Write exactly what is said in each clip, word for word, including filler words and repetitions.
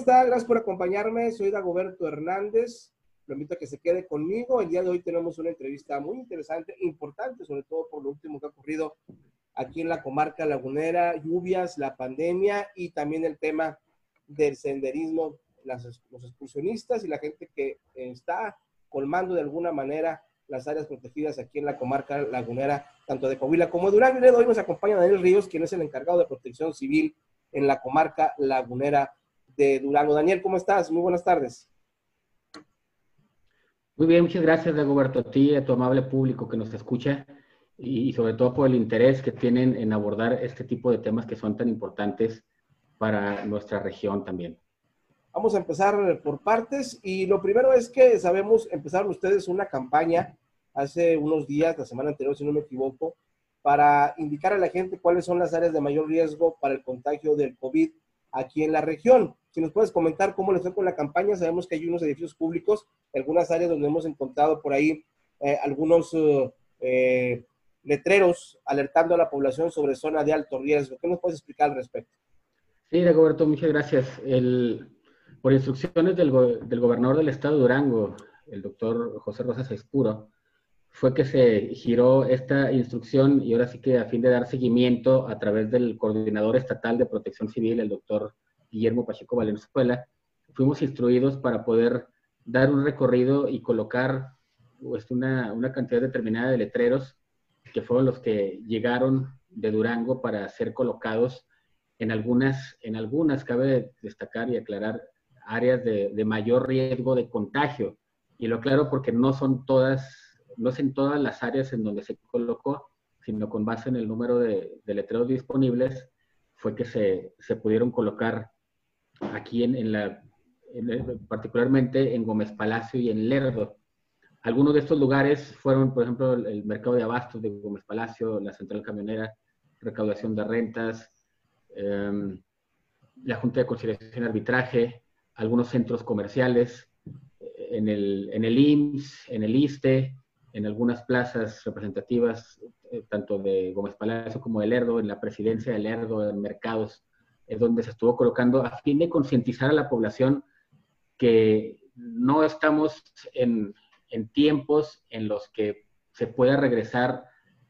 está? Gracias por acompañarme. Soy Dagoberto Hernández. Lo invito a que se quede conmigo. El día de hoy tenemos una entrevista muy interesante, importante, sobre todo por lo último que ha ocurrido aquí en la comarca lagunera, lluvias, la pandemia y también el tema del senderismo, las, los excursionistas y la gente que está colmando de alguna manera las áreas protegidas aquí en la comarca lagunera, tanto de Coahuila como de Durango. Y hoy nos acompaña Daniel Ríos, quien es el encargado de protección civil en la comarca lagunera de Durango. Daniel, ¿cómo estás? Muy buenas tardes. Muy bien, muchas gracias, Dagoberto, a ti, a tu amable público que nos escucha y sobre todo por el interés que tienen en abordar este tipo de temas que son tan importantes para nuestra región también. Vamos a empezar por partes y lo primero es que sabemos, empezaron ustedes una campaña hace unos días, la semana anterior si no me equivoco, para indicar a la gente cuáles son las áreas de mayor riesgo para el contagio del COVID aquí en la región. Si nos puedes comentar cómo les fue con la campaña. Sabemos que hay unos edificios públicos, algunas áreas donde hemos encontrado por ahí eh, algunos uh, eh, letreros alertando a la población sobre zona de alto riesgo. ¿Qué nos puedes explicar al respecto? Sí, Dagoberto, muchas gracias. El, por instrucciones del, go, del gobernador del estado de Durango, el doctor José Rosas Espuro, fue que se giró esta instrucción y ahora sí que a fin de dar seguimiento a través del coordinador estatal de protección civil, el doctor Guillermo Pacheco Valenzuela, fuimos instruidos para poder dar un recorrido y colocar pues, una, una cantidad determinada de letreros que fueron los que llegaron de Durango para ser colocados en algunas, en algunas cabe destacar y aclarar, áreas de, de mayor riesgo de contagio. Y lo aclaro porque no son todas no es en todas las áreas en donde se colocó, sino con base en el número de, de letreros disponibles, fue que se, se pudieron colocar aquí en, en la, en, particularmente en Gómez Palacio y en Lerdo. Algunos de estos lugares fueron, por ejemplo, el, el mercado de abastos de Gómez Palacio, la central camionera, recaudación de rentas, eh, la Junta de Conciliación y Arbitraje, algunos centros comerciales, en el, en el I M S S, en el ISSSTE, en algunas plazas representativas, eh, tanto de Gómez Palacio como de Lerdo, en la presidencia de Lerdo, en mercados, es donde se estuvo colocando a fin de concientizar a la población que no estamos en, en tiempos en los que se pueda regresar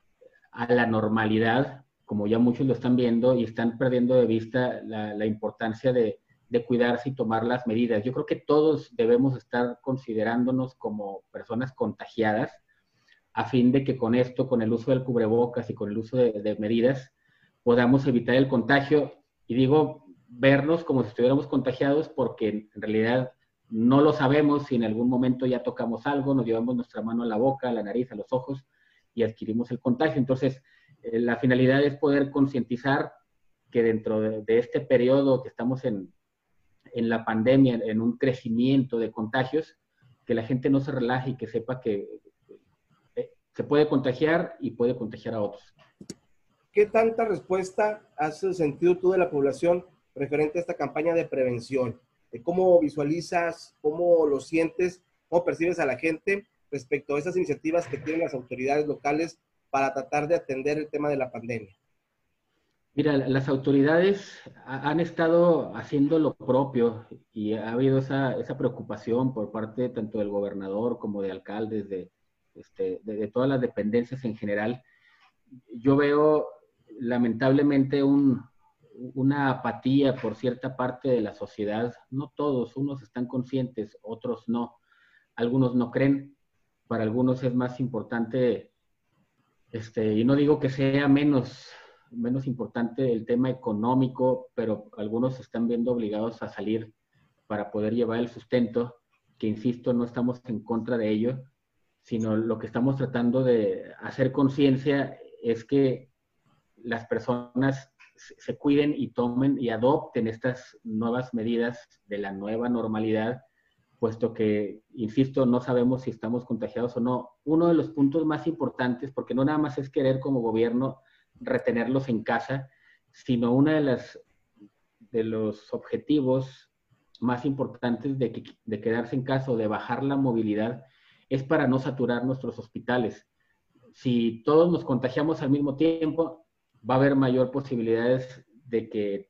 a la normalidad, como ya muchos lo están viendo, y están perdiendo de vista la, la importancia de, de cuidarse y tomar las medidas. Yo creo que todos debemos estar considerándonos como personas contagiadas, a fin de que con esto, con el uso del cubrebocas y con el uso de, de medidas, podamos evitar el contagio. Y digo, vernos como si estuviéramos contagiados porque en realidad no lo sabemos si en algún momento ya tocamos algo, nos llevamos nuestra mano a la boca, a la nariz, a los ojos y adquirimos el contagio. Entonces, eh, la finalidad es poder concientizar que dentro de, de este periodo que estamos en, en la pandemia, en un crecimiento de contagios, que la gente no se relaje y que sepa que se puede contagiar y puede contagiar a otros. ¿Qué tanta respuesta has sentido tú de la población referente a esta campaña de prevención? ¿Cómo visualizas, cómo lo sientes, cómo percibes a la gente respecto a esas iniciativas que tienen las autoridades locales para tratar de atender el tema de la pandemia? Mira, las autoridades han estado haciendo lo propio y ha habido esa, esa preocupación por parte tanto del gobernador como de alcaldes, de Este, de, de todas las dependencias en general. Yo veo lamentablemente un, una apatía por cierta parte de la sociedad. No todos, unos están conscientes, otros no. Algunos no creen. Para algunos es más importante, este, y no digo que sea menos, menos importante el tema económico, pero algunos se están viendo obligados a salir para poder llevar el sustento, que insisto, no estamos en contra de ello, sino lo que estamos tratando de hacer conciencia es que las personas se cuiden y tomen y adopten estas nuevas medidas de la nueva normalidad, puesto que, insisto, no sabemos si estamos contagiados o no. Uno de los puntos más importantes, porque no nada más es querer como gobierno retenerlos en casa, sino uno de, las, de los objetivos más importantes de, que, de quedarse en casa o de bajar la movilidad es para no saturar nuestros hospitales. Si todos nos contagiamos al mismo tiempo, va a haber mayor posibilidades de que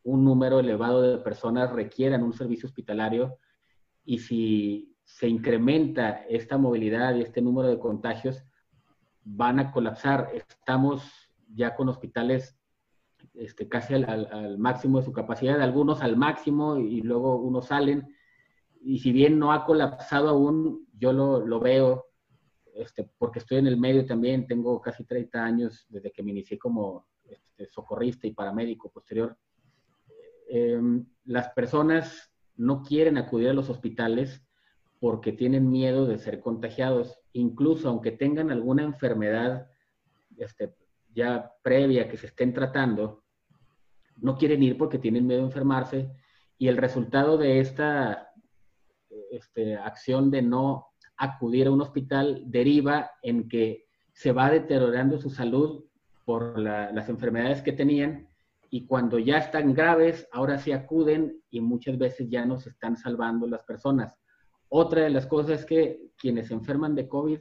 un número elevado de personas requieran un servicio hospitalario, y si se incrementa esta movilidad y este número de contagios, van a colapsar. Estamos ya con hospitales este, casi al, al, al máximo de su capacidad, algunos al máximo, y luego unos salen, y si bien no ha colapsado aún, yo lo, lo veo, este, porque estoy en el medio también, tengo casi treinta años desde que me inicié como este, socorrista y paramédico posterior. Eh, las personas no quieren acudir a los hospitales porque tienen miedo de ser contagiados, incluso aunque tengan alguna enfermedad este, ya previa que se estén tratando, no quieren ir porque tienen miedo de enfermarse, y el resultado de esta este, acción de no acudir a un hospital deriva en que se va deteriorando su salud por la, las enfermedades que tenían, y cuando ya están graves, ahora sí acuden y muchas veces ya no se están salvando las personas. Otra de las cosas es que quienes se enferman de COVID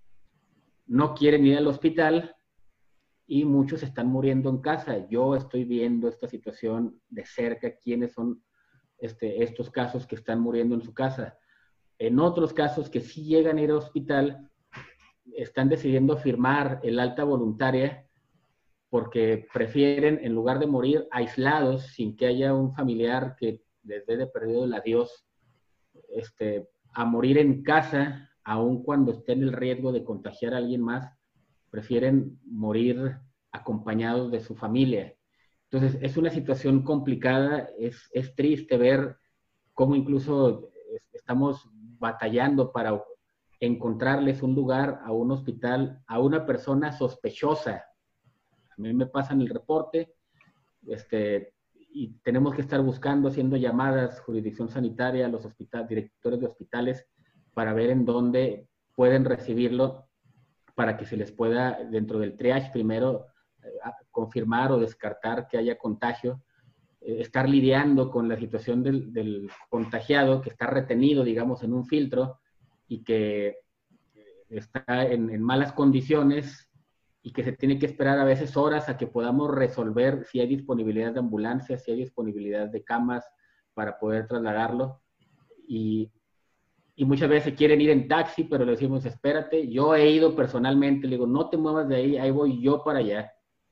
no quieren ir al hospital y muchos están muriendo en casa. Yo estoy viendo esta situación de cerca, quiénes son este, estos casos que están muriendo en su casa. En otros casos que sí llegan a ir al hospital, están decidiendo firmar el alta voluntaria porque prefieren, en lugar de morir aislados, sin que haya un familiar que les dé de perdido el adiós, este, a morir en casa, aun cuando esté en el riesgo de contagiar a alguien más, prefieren morir acompañados de su familia. Entonces, es una situación complicada, es, es triste ver cómo incluso estamos batallando para encontrarles un lugar a un hospital, a una persona sospechosa. A mí me pasan el reporte, este, y tenemos que estar buscando, haciendo llamadas, jurisdicción sanitaria, los hospitales, directores de hospitales, para ver en dónde pueden recibirlo, para que se les pueda, dentro del triage, primero eh, confirmar o descartar que haya contagio, eh, estar lidiando con la situación del, del contagiado que está retenido, digamos, en un filtro y que está en, en malas condiciones, y que se tiene que esperar a veces horas a que podamos resolver si hay disponibilidad de ambulancias, si hay disponibilidad de camas para poder trasladarlo. Y, y muchas veces quieren ir en taxi, pero le decimos, espérate. Yo he ido personalmente, le digo, no te muevas de ahí, ahí voy yo para allá,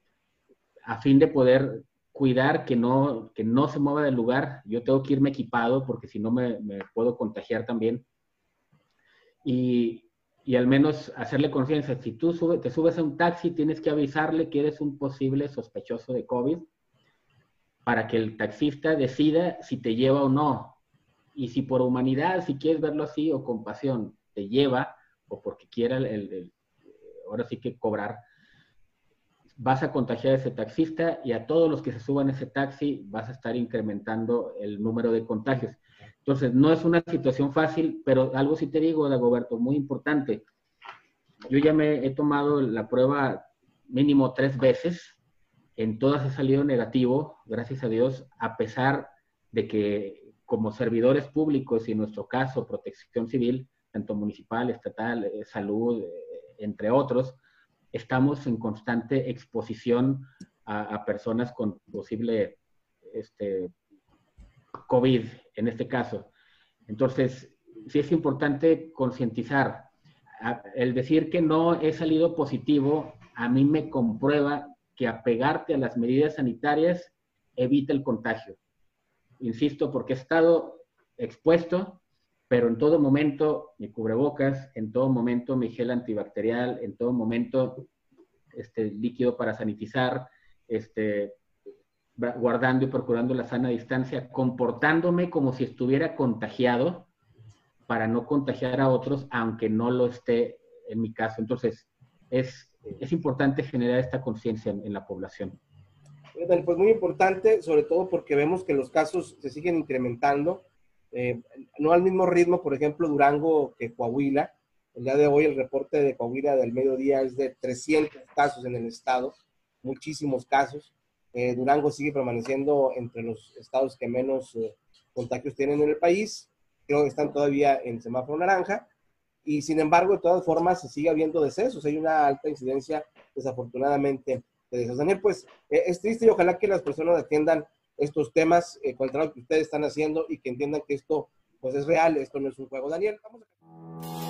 a fin de poder cuidar que no, que no se mueva del lugar. Yo tengo que irme equipado porque si no me, me puedo contagiar también. Y... y al menos hacerle conciencia. Si tú sube, te subes a un taxi, tienes que avisarle que eres un posible sospechoso de COVID para que el taxista decida si te lleva o no. Y si por humanidad, si quieres verlo así, o compasión, te lleva, o porque quiera el, el, el, ahora sí que cobrar, vas a contagiar a ese taxista, y a todos los que se suban a ese taxi vas a estar incrementando el número de contagios. Entonces, no es una situación fácil, pero algo sí te digo, Dagoberto, muy importante. Yo ya me he tomado la prueba mínimo tres veces, en todas he salido negativo, gracias a Dios, a pesar de que como servidores públicos, y en nuestro caso, protección civil, tanto municipal, estatal, eh, salud, eh, entre otros, estamos en constante exposición a, a personas con posible este, COVID, en este caso. Entonces, sí es importante concientizar. El decir que no he salido positivo, a mí me comprueba que apegarte a las medidas sanitarias evita el contagio. Insisto, porque he estado expuesto, pero en todo momento mi cubrebocas, en todo momento mi gel antibacterial, en todo momento este líquido para sanitizar, este... guardando y procurando la sana distancia, comportándome como si estuviera contagiado para no contagiar a otros, aunque no lo esté en mi caso. Entonces, es, es importante generar esta conciencia en, en la población. Pues muy importante, sobre todo porque vemos que los casos se siguen incrementando, eh, no al mismo ritmo, por ejemplo, Durango que Coahuila. El día de hoy el reporte de Coahuila del mediodía es de trescientos casos en el estado, muchísimos casos. Eh, Durango sigue permaneciendo entre los estados que menos eh, contagios tienen en el país. Creo que están todavía en semáforo naranja. Y sin embargo, de todas formas, se sigue habiendo decesos. Hay una alta incidencia, desafortunadamente, de decesos. Daniel, pues eh, es triste, y ojalá que las personas atiendan estos temas eh, con el trabajo que ustedes están haciendo y que entiendan que esto pues es real, esto no es un juego. Daniel, vamos a...